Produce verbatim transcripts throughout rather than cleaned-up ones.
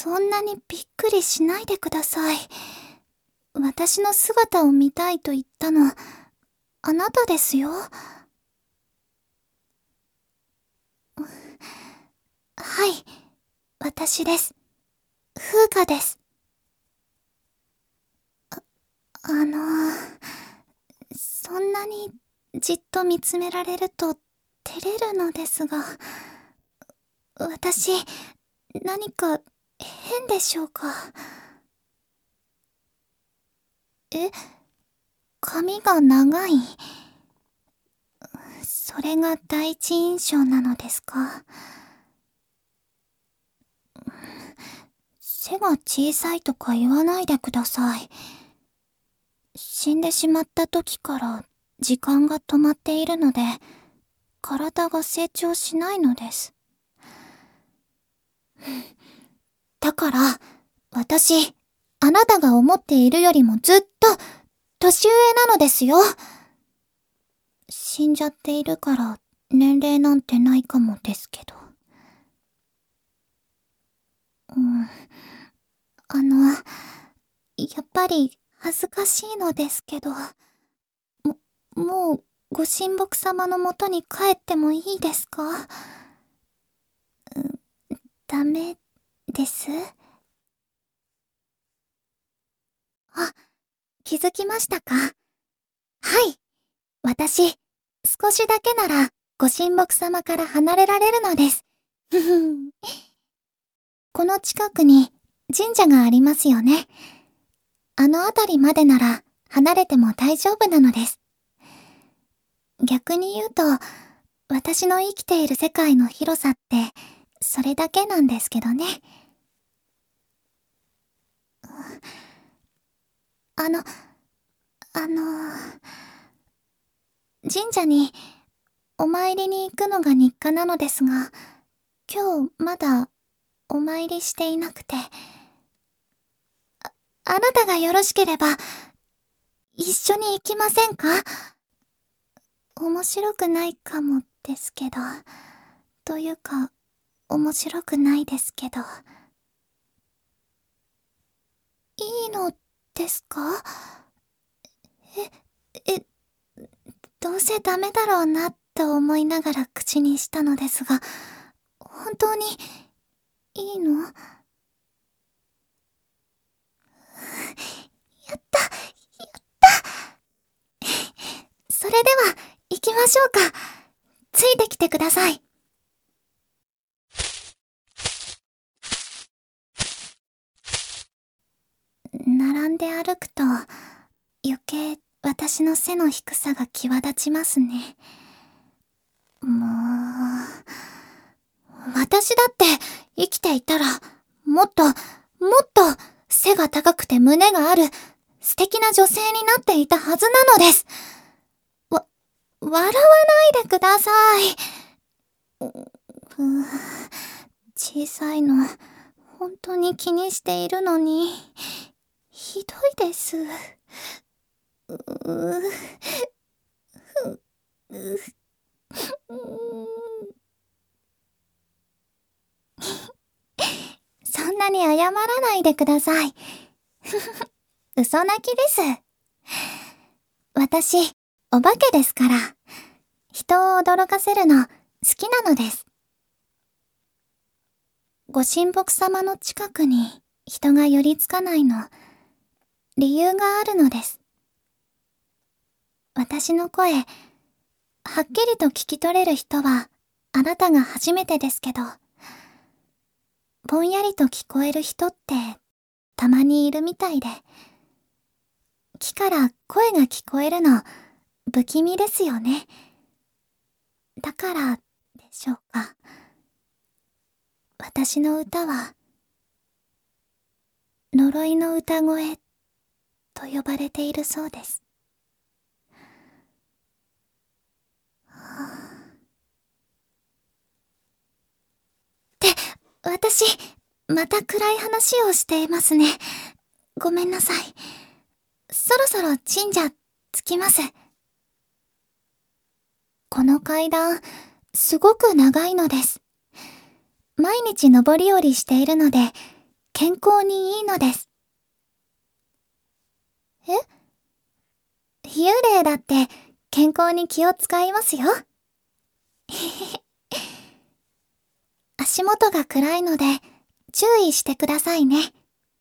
そんなにびっくりしないでください。私の姿を見たいと言ったの、あなたですよ。はい、私です。風花です。あ、あのー、そんなにじっと見つめられると照れるのですが、私、何か変でしょうか？え、髪が長い？それが第一印象なのですか？背が小さいとか言わないでください。死んでしまった時から時間が止まっているので、体が成長しないのです。だから、私、あなたが思っているよりもずっと年上なのですよ。死んじゃっているから年齢なんてないかもですけど。うん。あの、やっぱり恥ずかしいのですけど、も、もうご神木様のもとに帰ってもいいですか？うん、ダメです？あ、気づきましたか？はい。私、少しだけならご神木様から離れられるのです。ふふん。この近くに神社がありますよね。あの辺りまでなら離れても大丈夫なのです。逆に言うと、私の生きている世界の広さってそれだけなんですけどね。あの、あの、神社にお参りに行くのが日課なのですが、今日まだお参りしていなくて。あ、あなたがよろしければ一緒に行きませんか？面白くないかもですけど、というか面白くないですけど。いいのですか？え、え、どうせダメだろうなと思いながら口にしたのですが、本当にいいの？やった、やった。それでは行きましょうか。ついてきてください。並んで歩くと余計私の背の低さが際立ちますね。もう、私だって生きていたらもっともっと背が高くて胸がある素敵な女性になっていたはずなのです。わ、笑わないでください。うう小さいの本当に気にしているのにひどいです。うううそんなに謝らないでください。嘘泣きです。私、お化けですから。人を驚かせるの好きなのです。ご神木様の近くに人が寄りつかないの、理由があるのです。私の声、はっきりと聞き取れる人はあなたが初めてですけど、ぼんやりと聞こえる人ってたまにいるみたいで、木から声が聞こえるの不気味ですよね。だからでしょうか。私の歌は呪いの歌声と呼ばれているそうです。って私また暗い話をしていますね。ごめんなさい。そろそろ神社着きます。この階段すごく長いのです。毎日上り下りしているので健康にいいのです。え？幽霊だって健康に気を使いますよ。足元が暗いので注意してくださいね。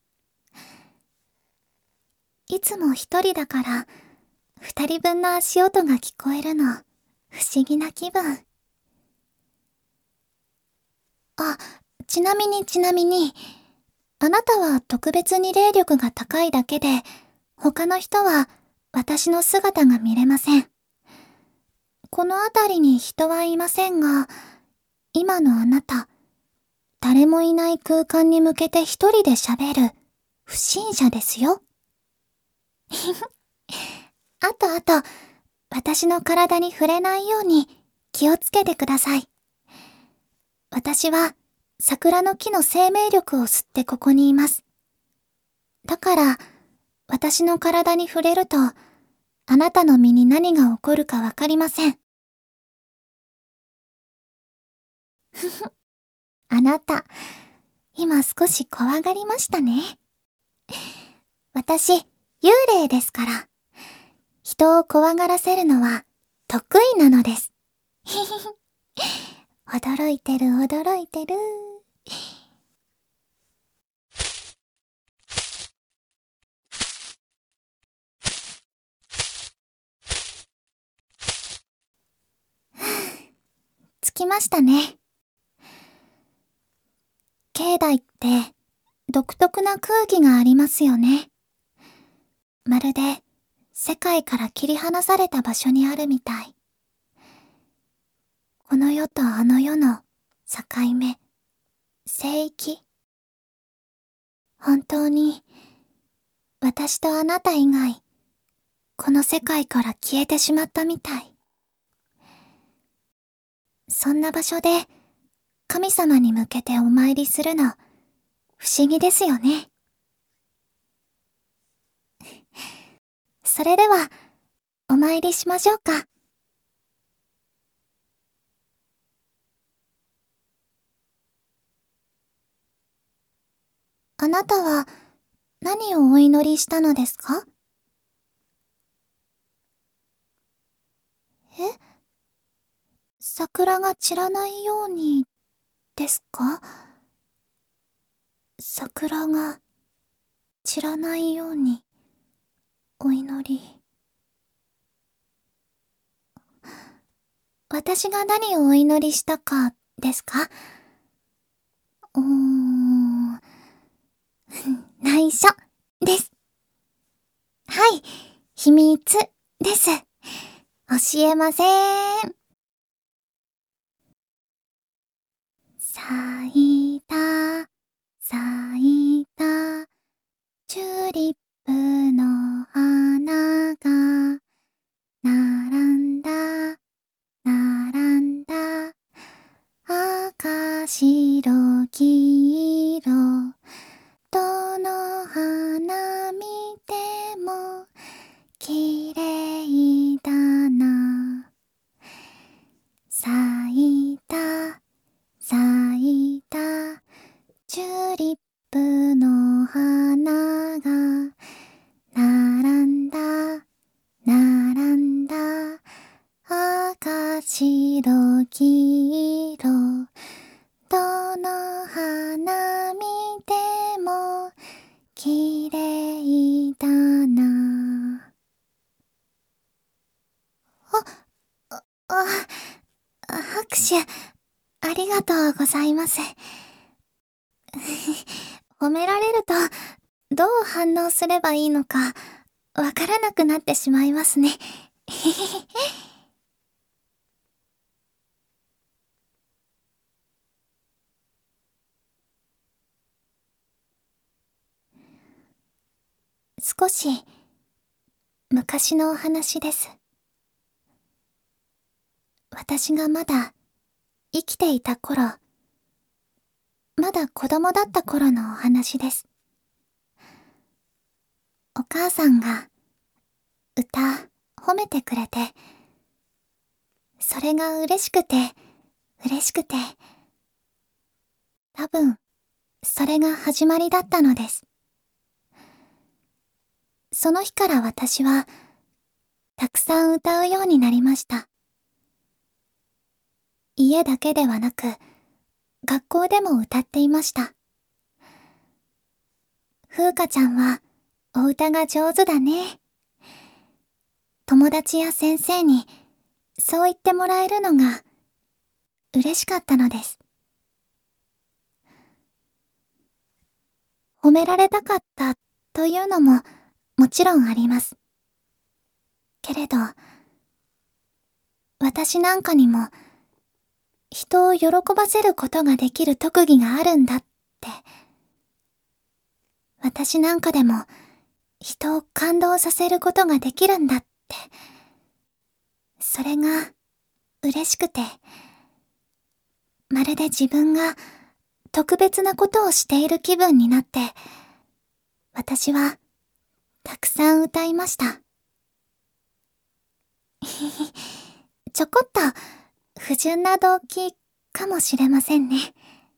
いつも一人だから二人分の足音が聞こえるの不思議な気分。あ、ちなみにちなみに、あなたは特別に霊力が高いだけで、他の人は私の姿が見れません。この辺りに人はいませんが、今のあなた、誰もいない空間に向けて一人で喋る不審者ですよ。あとあと、私の体に触れないように気をつけてください。私は桜の木の生命力を吸ってここにいます。だから、私の体に触れると、あなたの身に何が起こるかわかりません。ふふ、あなた、今少し怖がりましたね。私、幽霊ですから、人を怖がらせるのは得意なのです。ひひひ。驚いてる驚いてる。着きましたね。境内って独特な空気がありますよね。まるで世界から切り離された場所にあるみたい。この世とあの世の境目、聖域。本当に私とあなた以外、この世界から消えてしまったみたい。そんな場所で神様に向けてお参りするの不思議ですよね。それではお参りしましょうか。あなたは何をお祈りしたのですか？え？桜が散らないようにですか？桜が散らないようにお祈り。私が何をお祈りしたかですか？うーん、内緒です。はい、秘密です。教えません。咲いた、咲いた、チューリップの花が、並んだ、並んだ、赤、白、黄色、どの花見ても、綺麗だな。咲いた、咲いた、チューリップの花が、並んだ、並んだ、赤、白、黄色、どの花見ても、綺麗だな。あ、あ、あ、拍手、ありがとうございます。褒められると、どう反応すればいいのか、わからなくなってしまいますね。少し、昔のお話です。私がまだ、生きていた頃、まだ子供だった頃のお話です。お母さんが、歌、褒めてくれて、それが嬉しくて、嬉しくて、多分、 それが始まりだったのです。その日から私は、たくさん歌うようになりました。家だけではなく、学校でも歌っていました。風花ちゃんは、お歌が上手だね。友達や先生に、そう言ってもらえるのが、嬉しかったのです。褒められたかったというのも、もちろんあります。けれど、私なんかにも、人を喜ばせることができる特技があるんだって、私なんかでも、人を感動させることができるんだって、それが、嬉しくて、まるで自分が、特別なことをしている気分になって、私は、たくさん歌いました。ちょこっと、不純な動機かもしれませんね。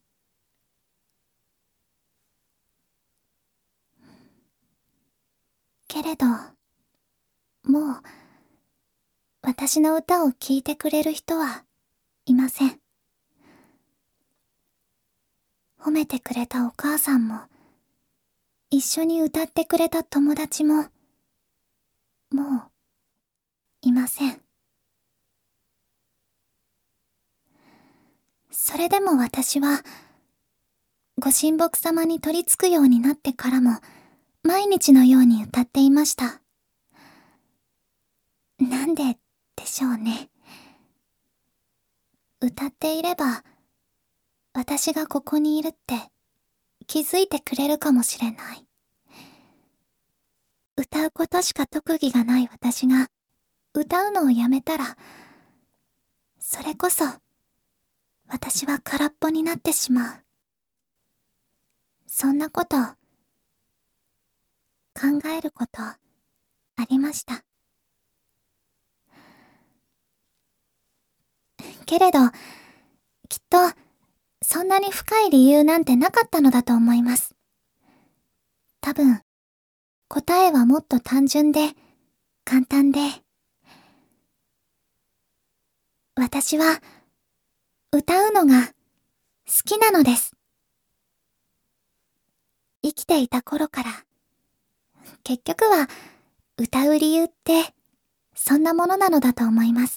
けれど、もう、私の歌を聴いてくれる人はいません。褒めてくれたお母さんも、一緒に歌ってくれた友達も、もう、いません。それでも私は、ご神木様に取り付くようになってからも、毎日のように歌っていました。なんででしょうね。歌っていれば、私がここにいるって気づいてくれるかもしれない。歌うことしか特技がない私が歌うのをやめたら、それこそ私は空っぽになってしまう。そんなこと考えることありました。けれど、きっとそんなに深い理由なんてなかったのだと思います。多分、答えはもっと単純で、簡単で、私は歌うのが好きなのです。生きていた頃から、結局は歌う理由ってそんなものなのだと思います。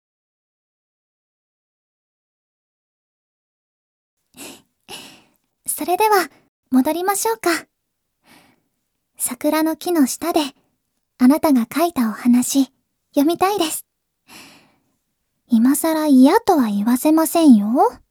それでは戻りましょうか。桜の木の下であなたが書いたお話読みたいです。今更嫌とは言わせませんよ。